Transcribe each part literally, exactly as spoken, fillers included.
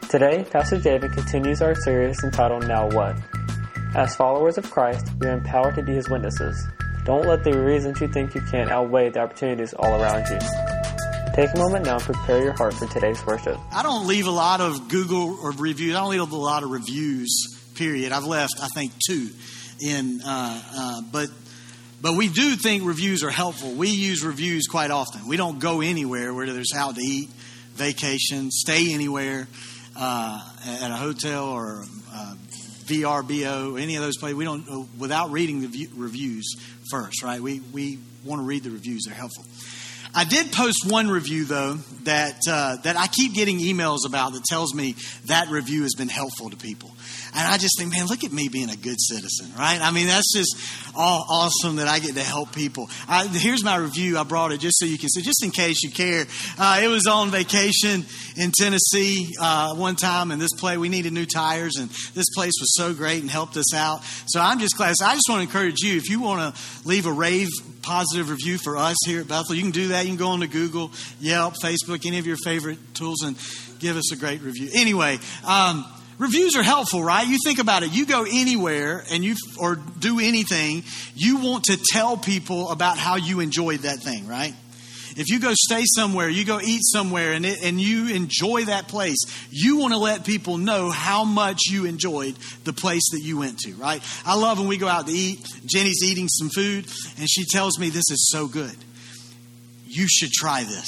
Today, Pastor David continues our series entitled Now What? As followers of Christ, we are empowered to be His witnesses. Don't let the reasons you think you can outweigh the opportunities all around you. Take a moment now and prepare your heart for today's worship. I don't leave a lot of Google or reviews. I don't leave a lot of reviews, period. I've left, I think, two. In, uh, uh, but but we do think reviews are helpful. We use reviews quite often. We don't go anywhere where there's out to eat, vacation, stay anywhere, uh, at a hotel or uh, V R B O, any of those places. We don't, uh, without reading the view, reviews first, right? We, we want to read the reviews. They're helpful. I did post one review, though, that uh, that I keep getting emails about that tells me that review has been helpful to people. And I just think, man, look at me being a good citizen, right? I mean, that's just all awesome that I get to help people. I, here's my review. I brought it just so you can see, just in case you care. Uh, it was on vacation in Tennessee uh, one time, and this place, we needed new tires, and this place was so great and helped us out. So I'm just glad. So I just want to encourage you, if you want to leave a rave positive review for us here at Bethel, you can do that. You can go on to Google, Yelp, Facebook, any of your favorite tools, and give us a great review. Anyway, um, reviews are helpful, right? You think about it. You go anywhere and you or do anything, you want to tell people about how you enjoyed that thing, right? If you go stay somewhere, you go eat somewhere, and it, and you enjoy that place, you want to let people know how much you enjoyed the place that you went to, right? I love when we go out to eat. Jenny's eating some food, and she tells me, this is so good. You should try this.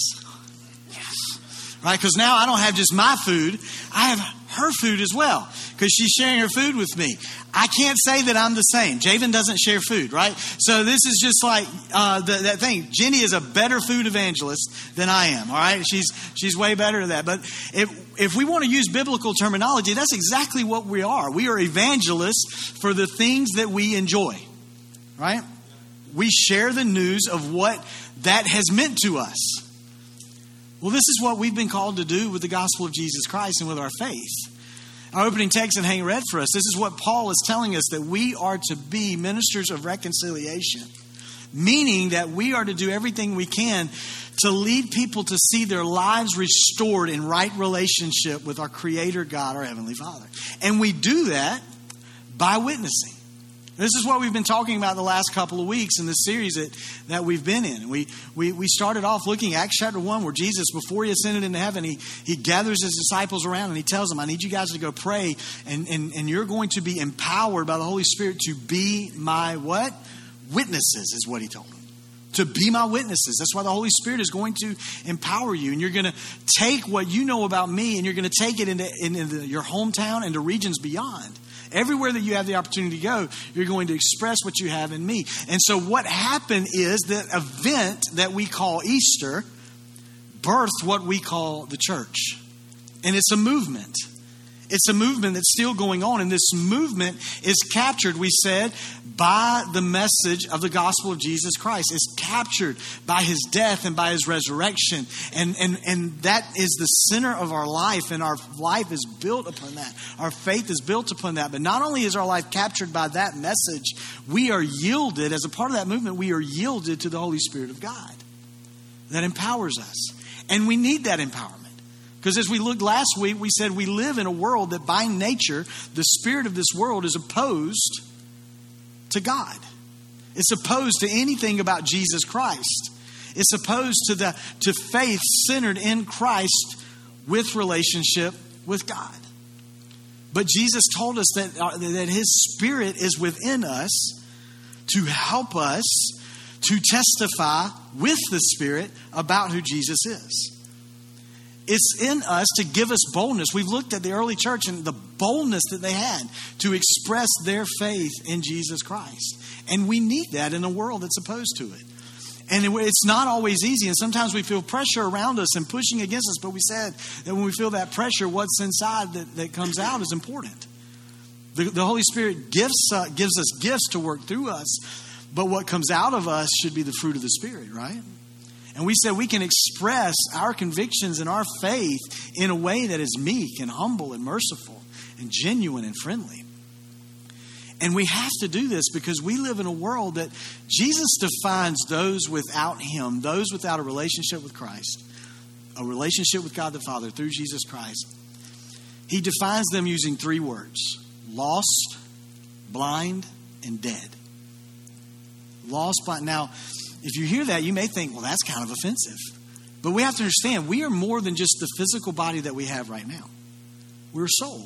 Yes. Right? Because now I don't have just my food. I have her food as well, because she's sharing her food with me. I can't say that I'm the same. Javen doesn't share food, right? So this is just like uh, the, that thing. Jenny is a better food evangelist than I am, all right? She's she's way better at that. But if, if we want to use biblical terminology, that's exactly what we are. We are evangelists for the things that we enjoy, right? We share the news of what that has meant to us. Well, this is what we've been called to do with the gospel of Jesus Christ and with our faith. Our opening text that Hank read for us, this is what Paul is telling us, that we are to be ministers of reconciliation. Meaning that we are to do everything we can to lead people to see their lives restored in right relationship with our Creator God, our Heavenly Father. And we do that by witnessing. This is what we've been talking about the last couple of weeks in this series that, that we've been in. We, we we started off looking at Acts chapter one, where Jesus, before he ascended into heaven, he, he gathers his disciples around and he tells them, I need you guys to go pray, and, and, and you're going to be empowered by the Holy Spirit to be my what? Witnesses, is what he told them. To be my witnesses. That's why the Holy Spirit is going to empower you. And you're going to take what you know about me, and you're going to take it into, into your hometown and to regions beyond. Everywhere that you have the opportunity to go, you're going to express what you have in me. And so what happened is that event that we call Easter birthed what we call the church. And it's a movement. It's a movement that's still going on. And this movement is captured, we said, by the message of the gospel of Jesus Christ. It's captured by his death and by his resurrection. And, and, and that is the center of our life. And our life is built upon that. Our faith is built upon that. But not only is our life captured by that message, we are yielded, as a part of that movement, we are yielded to the Holy Spirit of God that empowers us. And we need that empowerment. Because as we looked last week, we said we live in a world that by nature, the spirit of this world is opposed to God. It's opposed to anything about Jesus Christ. It's opposed to the to faith centered in Christ with relationship with God. But Jesus told us that, uh, that his spirit is within us to help us to testify with the Spirit about who Jesus is. It's in us to give us boldness. We've looked at the early church and the boldness that they had to express their faith in Jesus Christ. And we need that in a world that's opposed to it. And it's not always easy. And sometimes we feel pressure around us and pushing against us. But we said that when we feel that pressure, what's inside that, that comes out is important. The, the Holy Spirit gives, uh, gives us gifts to work through us. But what comes out of us should be the fruit of the Spirit, right? And we said we can express our convictions and our faith in a way that is meek and humble and merciful and genuine and friendly. And we have to do this because we live in a world that Jesus defines those without him, those without a relationship with Christ, a relationship with God the Father through Jesus Christ. he defines them using three words: lost, blind, and dead. Lost, blind. Now, if you hear that, you may think, well, that's kind of offensive. But we have to understand, we are more than just the physical body that we have right now. We're a soul.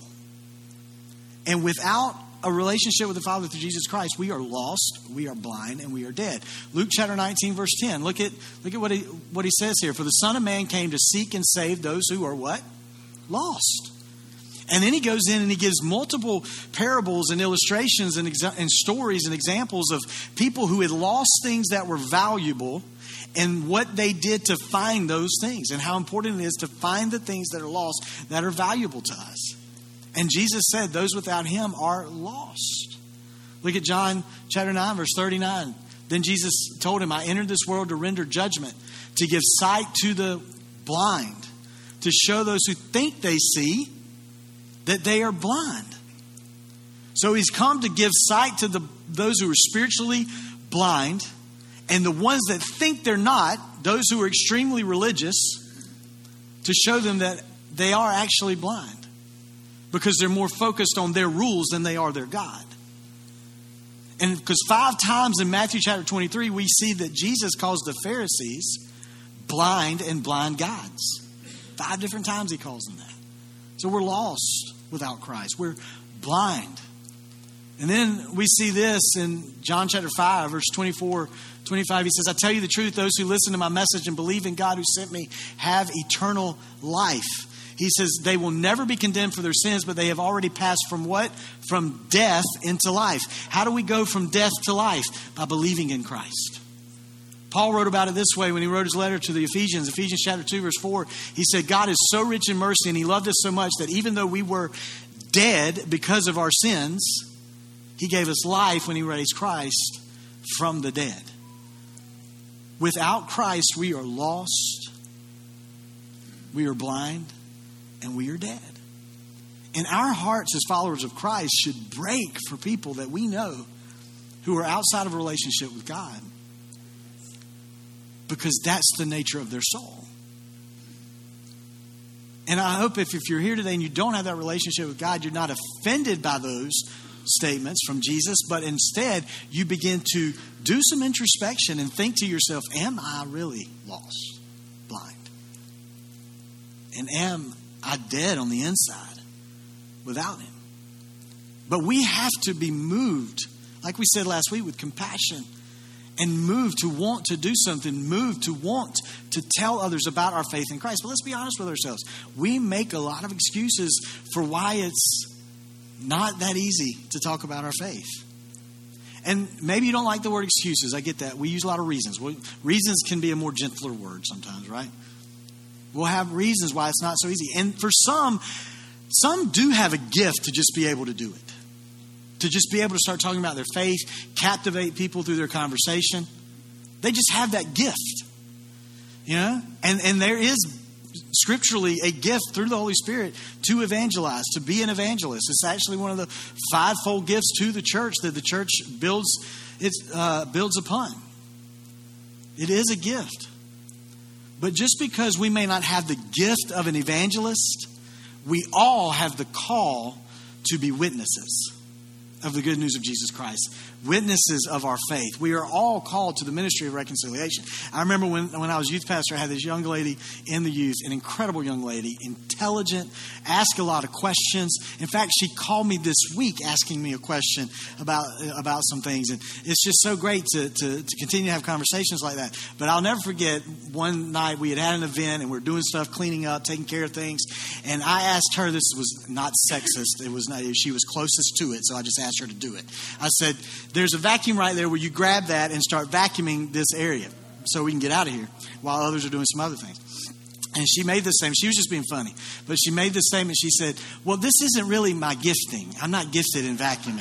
And without a relationship with the Father through Jesus Christ, we are lost, we are blind, and we are dead. Luke chapter nineteen, verse ten. Look at look at what he what he says here. For the Son of Man came to seek and save those who are what? Lost. And then he goes in and he gives multiple parables and illustrations and, exa- and stories and examples of people who had lost things that were valuable and what they did to find those things and how important it is to find the things that are lost that are valuable to us. And Jesus said those without him are lost. Look at John chapter nine, verse thirty-nine. Then Jesus told him, I entered this world to render judgment, to give sight to the blind, to show those who think they see that they are blind. So he's come to give sight to the those who are spiritually blind, and the ones that think they're not, those who are extremely religious, to show them that they are actually blind because they're more focused on their rules than they are their God. And because five times in Matthew chapter twenty-three, we see that Jesus calls the Pharisees blind and blind gods. Five different times he calls them that. So we're lost without Christ. We're blind. And then we see this in John chapter five, verse twenty-four, twenty-five. He says, I tell you the truth, those who listen to my message and believe in God who sent me have eternal life. He says they will never be condemned for their sins, but they have already passed from what? From death into life. How do we go from death to life? By believing in Christ. Paul wrote about it this way when he wrote his letter to the Ephesians. Ephesians chapter two, verse four. He said, God is so rich in mercy and he loved us so much that even though we were dead because of our sins, he gave us life when he raised Christ from the dead. Without Christ, we are lost, we are blind, and we are dead. And our hearts as followers of Christ should break for people that we know who are outside of a relationship with God, because that's the nature of their soul. And I hope if, if you're here today and you don't have that relationship with God, you're not offended by those statements from Jesus, but instead you begin to do some introspection and think to yourself, am I really lost, blind? And am I dead on the inside without him? But we have to be moved, like we said last week, with compassion, and move to want to do something, move to want to tell others about our faith in Christ. But let's be honest with ourselves. We make a lot of excuses for why it's not that easy to talk about our faith. And maybe you don't like the word excuses. I get that. We use a lot of reasons. Well, reasons can be a more gentler word sometimes, right? We'll have reasons why it's not so easy. And for some, some do have a gift to just be able to do it. To just be able to start talking about their faith, captivate people through their conversation. They just have that gift. You know? And and there is scripturally a gift through the Holy Spirit to evangelize, to be an evangelist. It's actually one of the fivefold gifts to the church that the church builds it uh, builds upon. It is a gift. But just because we may not have the gift of an evangelist, we all have the call to be witnesses of the good news of Jesus Christ, witnesses of our faith. We are all called to the ministry of reconciliation. I remember when, when I was youth pastor, I had this young lady in the youth, an incredible young lady, intelligent, asked a lot of questions. In fact, she called me this week asking me a question about about some things. And it's just so great to, to, to continue to have conversations like that. But I'll never forget one night we had had an event and we were doing stuff, cleaning up, taking care of things. And I asked her, this was not sexist. It was not, she was closest to it. So I just asked her to do it. I said, there's a vacuum right there where you grab that and start vacuuming this area so we can get out of here while others are doing some other things. And she made this statement. She was just being funny. But she made this statement. She said, well, this isn't really my gifting. I'm not gifted in vacuuming.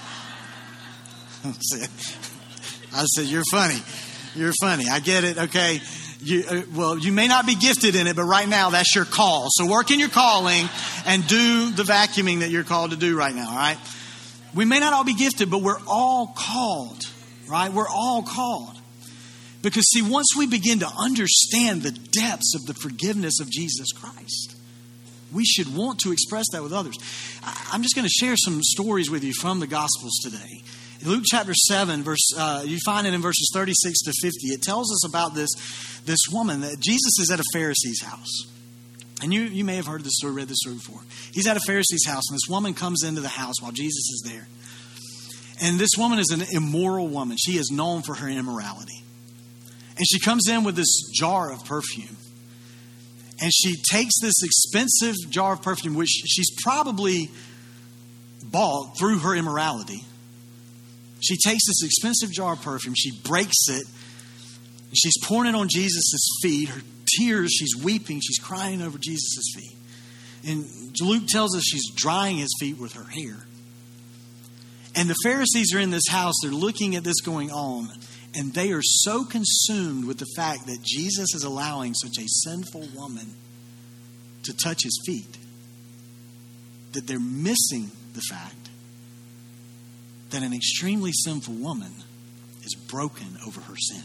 I said, I said, you're funny. You're funny. I get it. Okay. You, uh, well, you may not be gifted in it, but right now that's your call. So work in your calling and do the vacuuming that you're called to do right now. All right. We may not all be gifted, but we're all called, right? We're all called. Because, see, once we begin to understand the depths of the forgiveness of Jesus Christ, we should want to express that with others. I'm just going to share some stories with you from the Gospels today. In Luke chapter seven, verse uh, you find it in verses thirty-six to fifty. It tells us about this, this woman that Jesus is at a Pharisee's house. And you, you may have heard this story, read this story before. He's at a Pharisee's house, and this woman comes into the house while Jesus is there. And this woman is an immoral woman. She is known for her immorality. And she comes in with this jar of perfume. And she takes this expensive jar of perfume, which she's probably bought through her immorality. She takes this expensive jar of perfume. She breaks it. And she's pouring it on Jesus' feet. Her tears, she's weeping. She's crying over Jesus' feet. And Luke tells us she's drying his feet with her hair. And the Pharisees are in this house. They're looking at this going on. And they are so consumed with the fact that Jesus is allowing such a sinful woman to touch his feet that they're missing the fact that an extremely sinful woman is broken over her sin.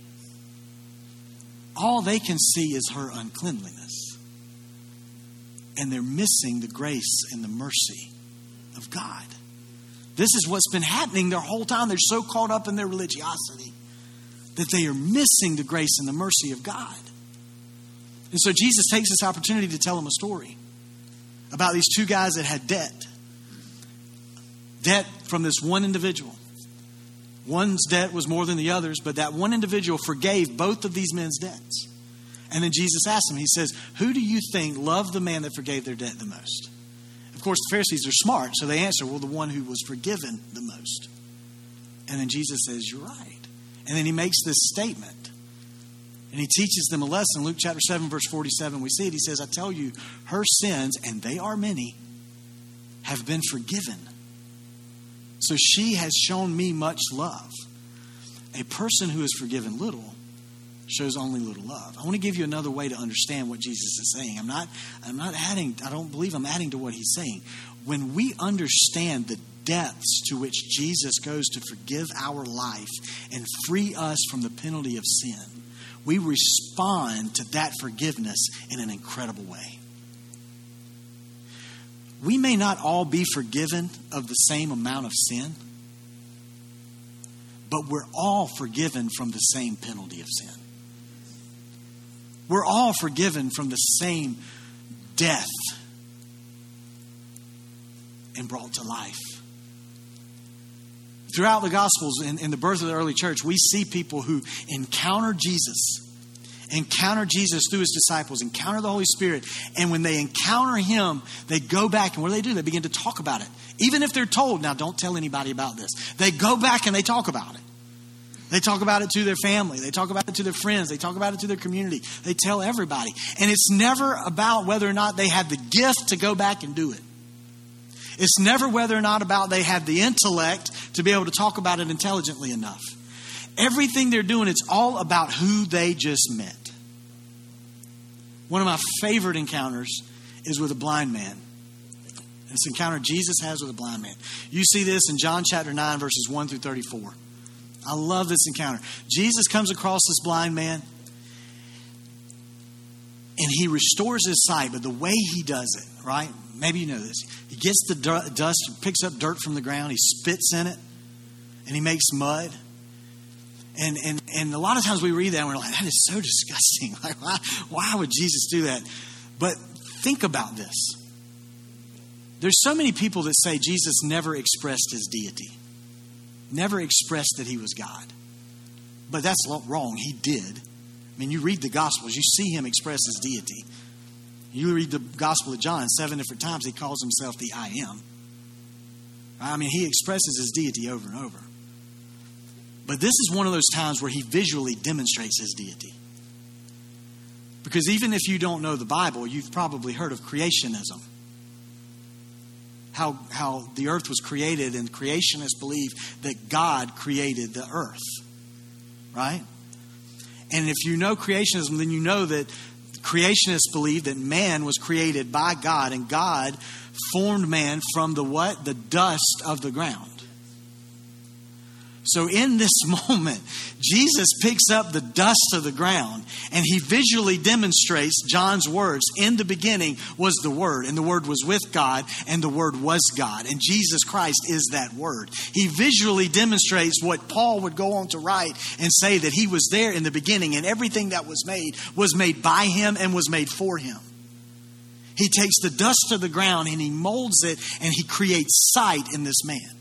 All they can see is her uncleanliness. And they're missing the grace and the mercy of God. This is what's been happening their whole time. They're so caught up in their religiosity that they are missing the grace and the mercy of God. And so Jesus takes this opportunity to tell them a story about these two guys that had debt. Debt from this one individual. One's debt was more than the others, but that one individual forgave both of these men's debts. And then Jesus asked him, he says, who do you think loved the man that forgave their debt the most? Of course, the Pharisees are smart, so they answer, well, the one who was forgiven the most. And then Jesus says, you're right. And then he makes this statement. And he teaches them a lesson. Luke chapter seven, verse forty-seven, we see it. He says, I tell you, her sins, and they are many, have been forgiven. So she has shown me much love. A person who is forgiven little shows only little love. I want to give you another way to understand what Jesus is saying. I'm not, I'm not adding, I don't believe I'm adding to what he's saying. When we understand the depths to which Jesus goes to forgive our life and free us from the penalty of sin, we respond to that forgiveness in an incredible way. We may not all be forgiven of the same amount of sin, but we're all forgiven from the same penalty of sin. We're all forgiven from the same death and brought to life. Throughout the Gospels and in, in the birth of the early church, we see people who encounter Jesus, encounter Jesus through his disciples, encounter the Holy Spirit. And when they encounter him, they go back and what do they do? They begin to talk about it. Even if they're told, now don't tell anybody about this. They go back and they talk about it. They talk about it to their family. They talk about it to their friends. They talk about it to their community. They tell everybody. And it's never about whether or not they have the gift to go back and do it. It's never whether or not about they have the intellect to be able to talk about it intelligently enough. Everything they're doing, it's all about who they just met. One of my favorite encounters is with a blind man. This encounter Jesus has with a blind man. You see this in John chapter nine, verses one through thirty-four. I love this encounter. Jesus comes across this blind man and he restores his sight. But the way he does it, right? Maybe you know this. He gets the dust, picks up dirt from the ground. He spits in it and he makes mud. And and and a lot of times we read that and we're like, that is so disgusting. Like, why, why would Jesus do that? But think about this. There's so many people that say Jesus never expressed his deity. Never expressed that he was God. But that's wrong. He did. I mean, you read the Gospels, you see him express his deity. You read the Gospel of John, seven different times he calls himself the I am. I mean, he expresses his deity over and over. But this is one of those times where he visually demonstrates his deity. Because even if you don't know the Bible, you've probably heard of creationism. How, how the earth was created, and creationists believe that God created the earth. Right? And if you know creationism, then you know that creationists believe that man was created by God, and God formed man from the what? The dust of the ground. So in this moment, Jesus picks up the dust of the ground and he visually demonstrates John's words. In the beginning was the Word, and the Word was with God, and the Word was God. And Jesus Christ is that Word. He visually demonstrates what Paul would go on to write and say, that he was there in the beginning, and everything that was made was made by him and was made for him. He takes the dust of the ground and he molds it and he creates sight in this man.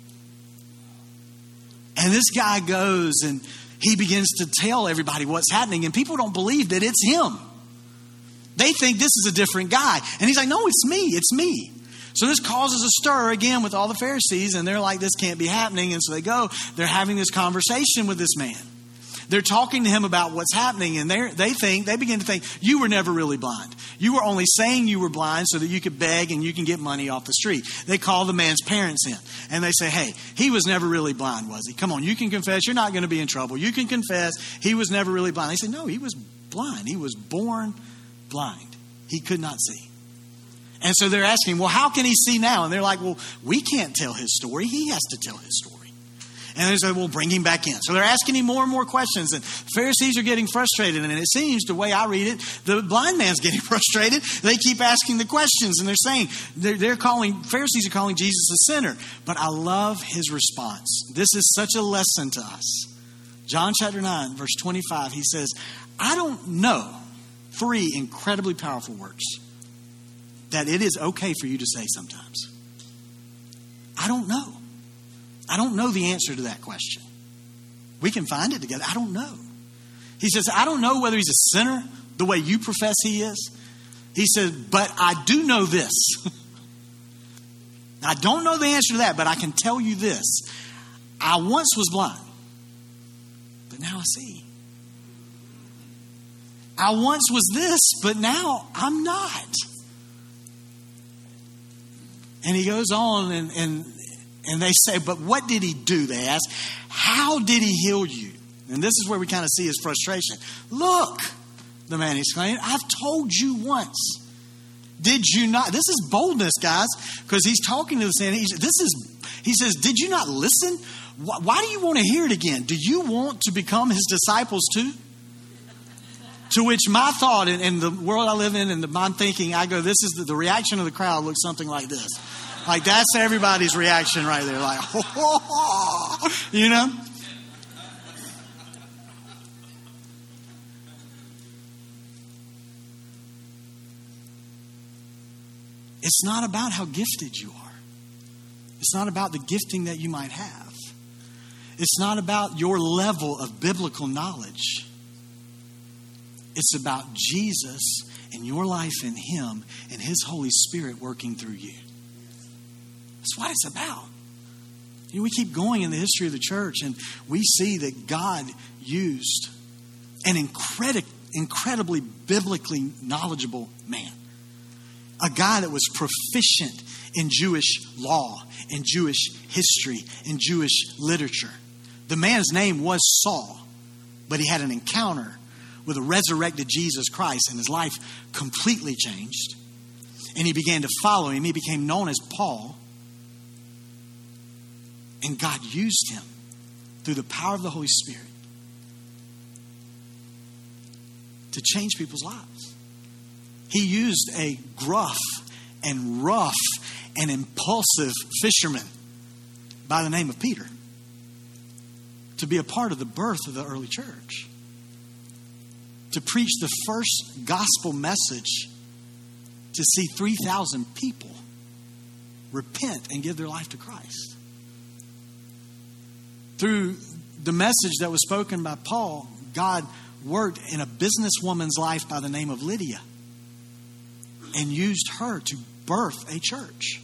And this guy goes and he begins to tell everybody what's happening, and people don't believe that it's him. They think this is a different guy. And he's like, no, it's me. It's me. So this causes a stir again with all the Pharisees, and they're like, this can't be happening. And so they go, they're having this conversation with this man. They're talking to him about what's happening, and they they think, they begin to think, you were never really blind. You were only saying you were blind so that you could beg and you can get money off the street. They call the man's parents in, and they say, hey, he was never really blind, was he? Come on, you can confess. You're not going to be in trouble. You can confess he was never really blind. They say, no, he was blind. He was born blind. He could not see. And so they're asking, well, how can he see now? And they're like, well, we can't tell his story. He has to tell his story. And they say, well, bring him back in. So they're asking him more and more questions. And Pharisees are getting frustrated. And it seems, the way I read it, the blind man's getting frustrated. They keep asking the questions. And they're saying, they're, they're calling, Pharisees are calling Jesus a sinner. But I love his response. This is such a lesson to us. John chapter nine, verse twenty-five, he says, I don't know, three incredibly powerful words that it is okay for you to say sometimes. I don't know. I don't know the answer to that question. We can find it together. I don't know. He says, I don't know whether he's a sinner the way you profess he is. He says, but I do know this. I don't know the answer to that, but I can tell you this. I once was blind, but now I see. I once was this, but now I'm not. And he goes on and, and And they say, but what did he do? They ask, how did he heal you? And this is where we kind of see his frustration. Look, the man exclaimed, I've told you once. Did you not? This is boldness, guys, because he's talking to the Sanhedrin. This is, he says, did you not listen? Why, why do you want to hear it again? Do you want to become his disciples too? To which my thought, in, in the world I live in and the, my thinking, I go, this is the, the reaction of the crowd looks something like this. Like, that's everybody's reaction right there. Like, oh, oh, oh, you know? It's not about how gifted you are. It's not about the gifting that you might have. It's not about your level of biblical knowledge. It's about Jesus and your life in him and his Holy Spirit working through you. That's what it's about. You know, we keep going in the history of the church, and we see that God used an incredi- incredibly biblically knowledgeable man. A guy that was proficient in Jewish law, in Jewish history, in Jewish literature. The man's name was Saul, but he had an encounter with a resurrected Jesus Christ, and his life completely changed. And he began to follow him. He became known as Paul. And God used him through the power of the Holy Spirit to change people's lives. He used a gruff and rough and impulsive fisherman by the name of Peter to be a part of the birth of the early church, to preach the first gospel message, to see three thousand people repent and give their life to Christ. Through the message that was spoken by Paul, God worked in a businesswoman's life by the name of Lydia and used her to birth a church.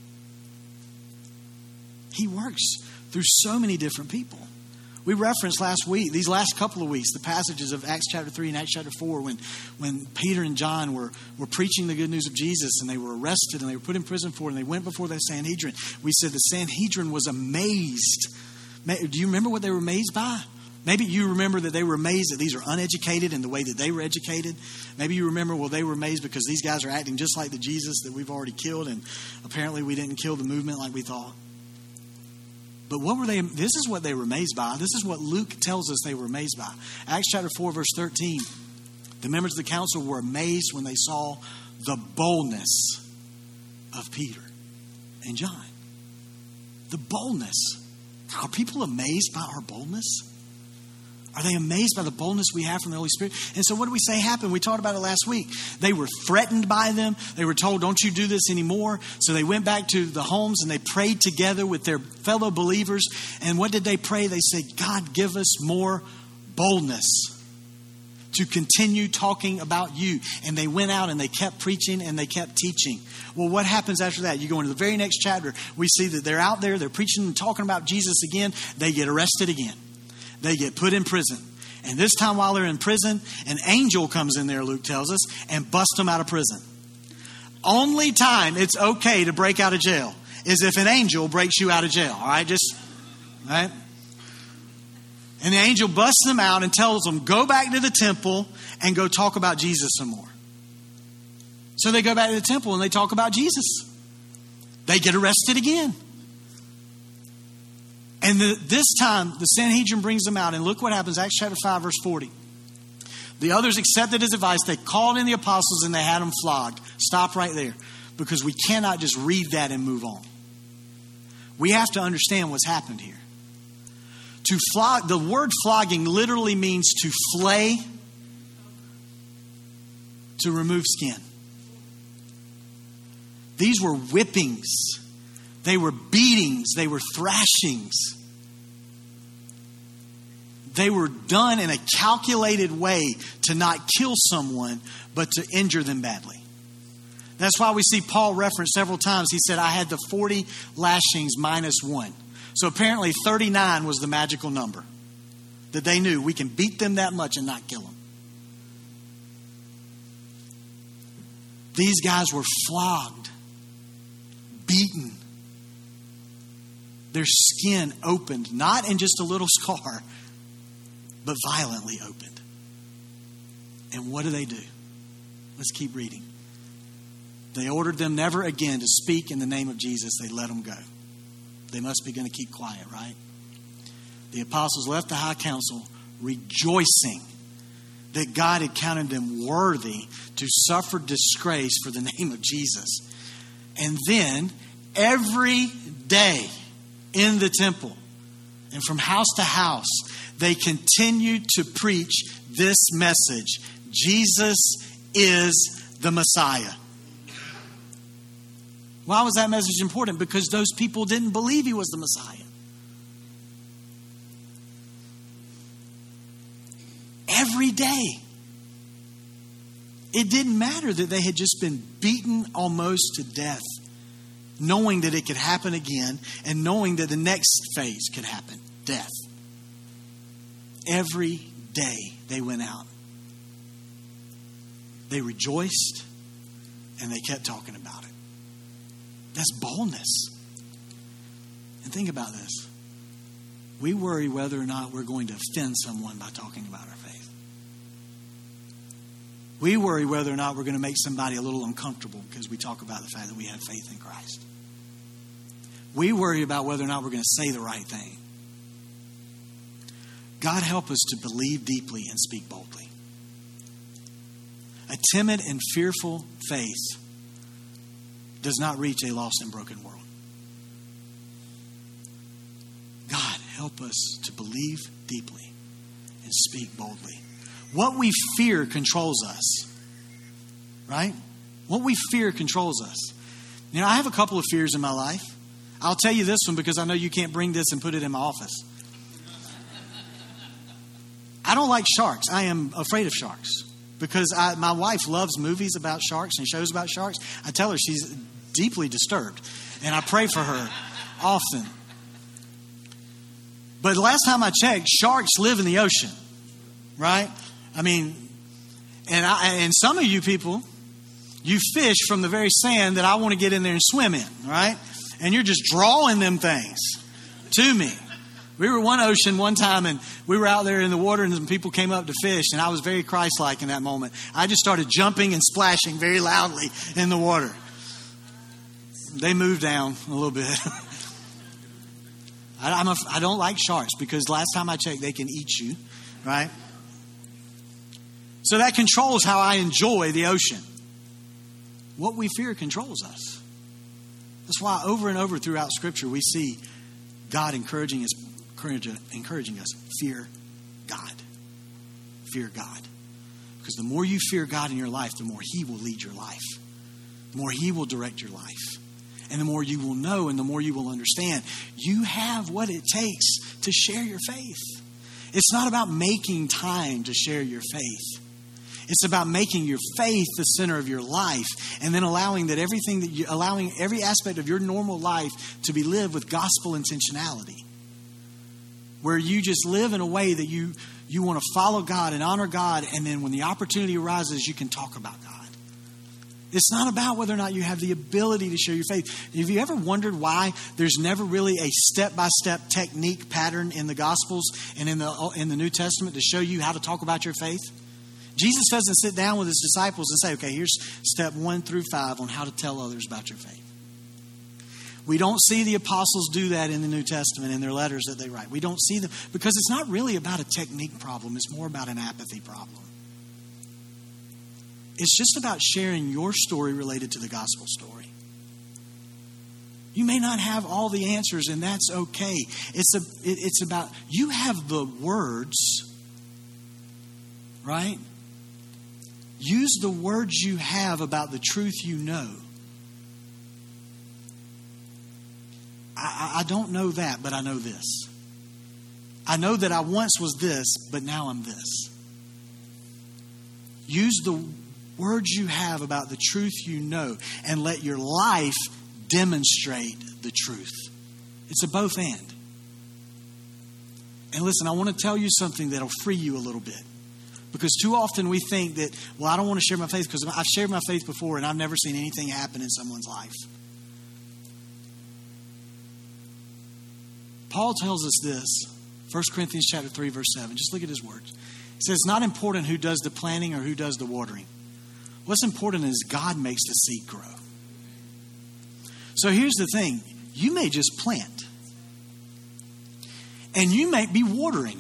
He works through so many different people. We referenced last week, these last couple of weeks, the passages of Acts chapter three and Acts chapter four when, when Peter and John were, were preaching the good news of Jesus, and they were arrested and they were put in prison for it, and they went before the Sanhedrin. We said the Sanhedrin was amazed. Do you remember what they were amazed by? Maybe you remember that they were amazed that these are uneducated in the way that they were educated. Maybe you remember, well, they were amazed because these guys are acting just like the Jesus that we've already killed, and apparently we didn't kill the movement like we thought. But what were they? This is what they were amazed by. This is what Luke tells us they were amazed by. Acts chapter four, verse thirteen. The members of the council were amazed when they saw the boldness of Peter and John. The boldness. Are people amazed by our boldness? Are they amazed by the boldness we have from the Holy Spirit? And so what do we say happened? We talked about it last week. They were threatened by them. They were told, don't you do this anymore. So they went back to the homes and they prayed together with their fellow believers. And what did they pray? They said, God, give us more boldness to continue talking about you. And they went out and they kept preaching and they kept teaching. Well, what happens after that? You go into the very next chapter. We see that they're out there. They're preaching and talking about Jesus again. They get arrested again. They get put in prison. And this time while they're in prison, an angel comes in there, Luke tells us, and busts them out of prison. Only time it's okay to break out of jail is if an angel breaks you out of jail. All right, just, all right? And the angel busts them out and tells them, go back to the temple and go talk about Jesus some more. So they go back to the temple and they talk about Jesus. They get arrested again. And the, this time, the Sanhedrin brings them out. And look what happens. Acts chapter five, verse forty. The others accepted his advice. They called in the apostles and they had them flogged. Stop right there. Because we cannot just read that and move on. We have to understand what's happened here. To flog, the word flogging literally means to flay, to remove skin. These were whippings. They were beatings. They were thrashings. They were done in a calculated way to not kill someone, but to injure them badly. That's why we see Paul referenced several times. He said, I had the forty lashings minus one. So apparently thirty-nine was the magical number that they knew. We can beat them that much and not kill them. These guys were flogged, beaten. Their skin opened, not in just a little scar, but violently opened. And what do they do? Let's keep reading. They ordered them never again to speak in the name of Jesus. They let them go. They must be going to keep quiet, right? The apostles left the high council rejoicing that God had counted them worthy to suffer disgrace for the name of Jesus. And then every day in the temple and from house to house, they continued to preach this message. Jesus is the Messiah. Why was that message important? Because those people didn't believe he was the Messiah. Every day. It didn't matter that they had just been beaten almost to death, knowing that it could happen again and knowing that the next phase could happen, death. Every day they went out. They rejoiced and they kept talking about it. That's boldness. And think about this. We worry whether or not we're going to offend someone by talking about our faith. We worry whether or not we're going to make somebody a little uncomfortable because we talk about the fact that we have faith in Christ. We worry about whether or not we're going to say the right thing. God help us to believe deeply and speak boldly. A timid and fearful faith does not reach a lost and broken world. God, help us to believe deeply and speak boldly. What we fear controls us, right? What we fear controls us. You know, I have a couple of fears in my life. I'll tell you this one because I know you can't bring this and put it in my office. I don't like sharks. I am afraid of sharks because I, my wife loves movies about sharks and shows about sharks. I tell her she's deeply disturbed, and I pray for her often. But the last time I checked, sharks live in the ocean, right? I mean, and I, and some of you people, you fish from the very sand that I want to get in there and swim in, right? And you're just drawing them things to me. We were one ocean one time, and we were out there in the water, and some people came up to fish, and I was very Christ-like in that moment. I just started jumping and splashing very loudly in the water. They moved down a little bit. I, I'm a, I don't like sharks because last time I checked, they can eat you, right? So that controls how I enjoy the ocean. What we fear controls us. That's why over and over throughout Scripture we see God encouraging us, encouraging us, fear God. Fear God. Because the more you fear God in your life, the more He will lead your life. The more He will direct your life. And the more you will know and the more you will understand, you have what it takes to share your faith. It's not about making time to share your faith. It's about making your faith the center of your life, and then allowing that everything that you, allowing every aspect of your normal life to be lived with gospel intentionality, where you just live in a way that you you want to follow God and honor God, and then when the opportunity arises, you can talk about God. It's not about whether or not you have the ability to share your faith. Have you ever wondered why there's never really a step-by-step technique pattern in the Gospels and in the in the New Testament to show you how to talk about your faith? Jesus doesn't sit down with his disciples and say, okay, here's step one through five on how to tell others about your faith. We don't see the apostles do that in the New Testament in their letters that they write. We don't see them because it's not really about a technique problem. It's more about an apathy problem. It's just about sharing your story related to the gospel story. You may not have all the answers, and that's okay. It's a, it, it's about, you have the words, right? Use the words you have about the truth you know. I, I don't know that, but I know this. I know that I once was this, but now I'm this. Use the words you have about the truth you know and let your life demonstrate the truth. It's a both and. And listen, I want to tell you something that'll free you a little bit. Because too often we think that, well, I don't want to share my faith because I've shared my faith before and I've never seen anything happen in someone's life. Paul tells us this, First Corinthians chapter three, verse seven. Just look at his words. He says, it's not important who does the planting or who does the watering. What's important is God makes the seed grow. So here's the thing. You may just plant. And you may be watering.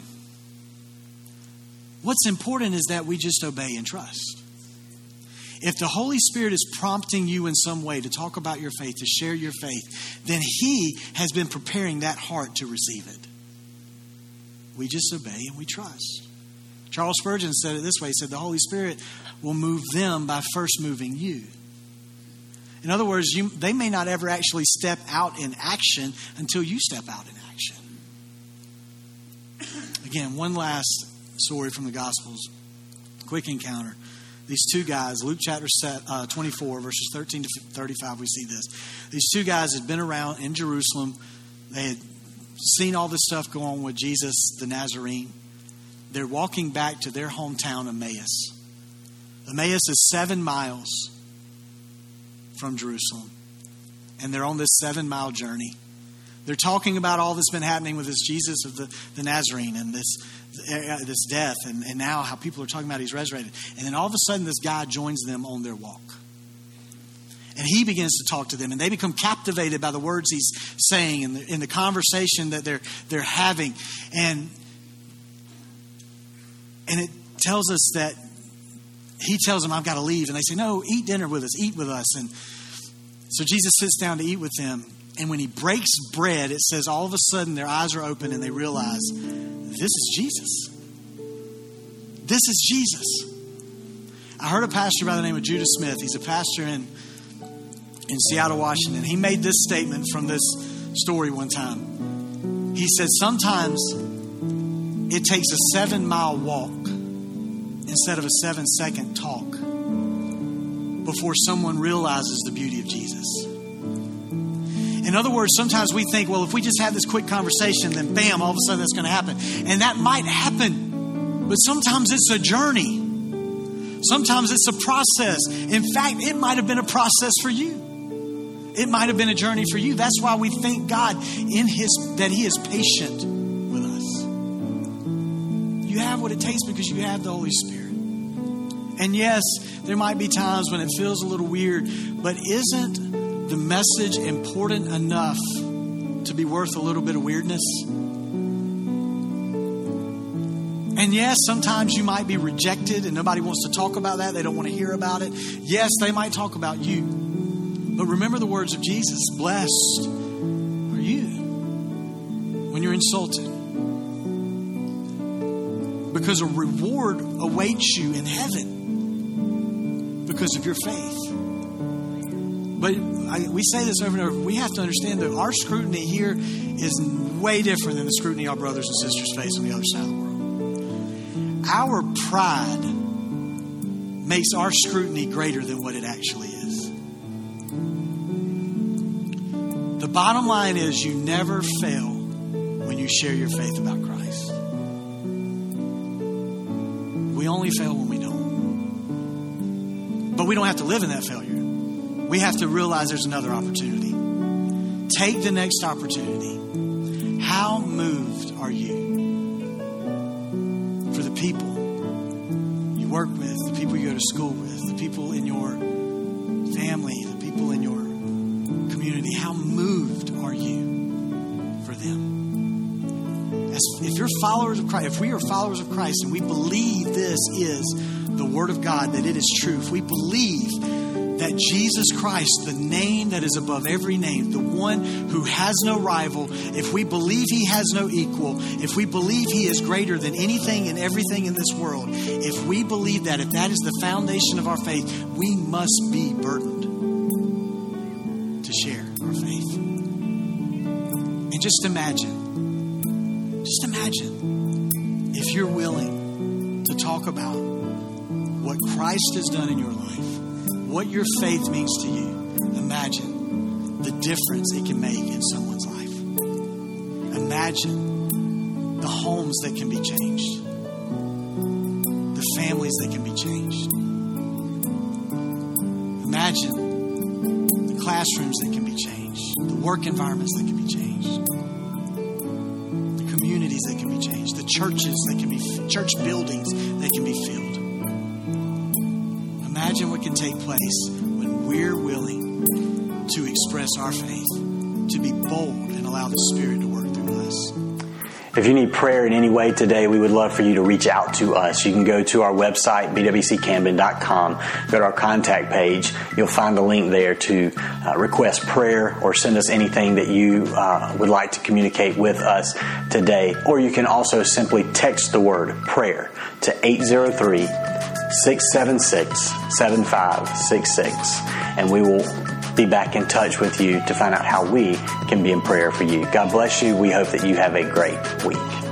What's important is that we just obey and trust. If the Holy Spirit is prompting you in some way to talk about your faith, to share your faith, then He has been preparing that heart to receive it. We just obey and we trust. Charles Spurgeon said it this way. He said, the Holy Spirit will move them by first moving you. In other words, you, they may not ever actually step out in action until you step out in action. Again, one last story from the Gospels. Quick encounter. These two guys, Luke chapter twenty-four, verses thirteen to thirty-five, we see this. These two guys had been around in Jerusalem. They had seen all this stuff go on with Jesus, the Nazarene. They're walking back to their hometown, Emmaus. Emmaus is seven miles from Jerusalem. And they're on this seven-mile journey. They're talking about all that's been happening with this Jesus of the, the Nazarene and this this death and, and now how people are talking about He's resurrected. And then all of a sudden this guy joins them on their walk. And he begins to talk to them and they become captivated by the words he's saying and the, in the conversation that they're they're having. And, and it tells us that he tells them, I've got to leave. And they say, no, eat dinner with us, eat with us. And so Jesus sits down to eat with them. And when He breaks bread, it says all of a sudden their eyes are open and they realize, this is Jesus. This is Jesus. I heard a pastor by the name of Judah Smith. He's a pastor in, in Seattle, Washington. He made this statement from this story one time. He said, sometimes it takes a seven-mile walk instead of a seven-second talk before someone realizes the beauty of Jesus. In other words, sometimes we think, well, if we just have this quick conversation, then bam, all of a sudden that's going to happen. And that might happen. But sometimes it's a journey. Sometimes it's a process. In fact, it might have been a process for you. It might have been a journey for you. That's why we thank God in His that He is patient with us. You have what it takes because you have the Holy Spirit. And yes, there might be times when it feels a little weird, but isn't the message important enough to be worth a little bit of weirdness? And yes, sometimes you might be rejected and nobody wants to talk about that. They don't want to hear about it. Yes, they might talk about you. But remember the words of Jesus. Blessed are you when you're insulted, because a reward awaits you in heaven because of your faith. But I, we say this over and over. We have to understand that our scrutiny here is way different than the scrutiny our brothers and sisters face on the other side of the world. Our pride makes our scrutiny greater than what it actually is. The bottom line is you never fail when you share your faith about Christ. We only fail when we don't. But we don't have to live in that failure. We have to realize there's another opportunity. Take the next opportunity. How moved are you for the people you work with, the people you go to school with, the people in your family, the people in your community? How moved are you for them? As, if you're followers of Christ, if we are followers of Christ and we believe this is the Word of God, that it is true, if we believe that Jesus Christ, the name that is above every name, the one who has no rival, if we believe He has no equal, if we believe He is greater than anything and everything in this world, if we believe that, if that is the foundation of our faith, we must be burdened to share our faith. And just imagine, just imagine if you're willing to talk about what Christ has done in your life, what your faith means to you. Imagine the difference it can make in someone's life. Imagine the homes that can be changed, the families that can be changed. Imagine the classrooms that can be changed, the work environments that can be changed, the communities that can be changed, the churches that can be, church buildings that can be filled. Imagine what can take place when we're willing to express our faith, to be bold and allow the Spirit to work through us. If you need prayer in any way today, we would love for you to reach out to us. You can go to our website, b w c camden dot com, go to our contact page. You'll find a link there to uh, request prayer or send us anything that you uh, would like to communicate with us today. Or you can also simply text the word prayer to eight zero three, six seven six, seven five six six, and we will be back in touch with you to find out how we can be in prayer for you. God bless you. We hope that you have a great week.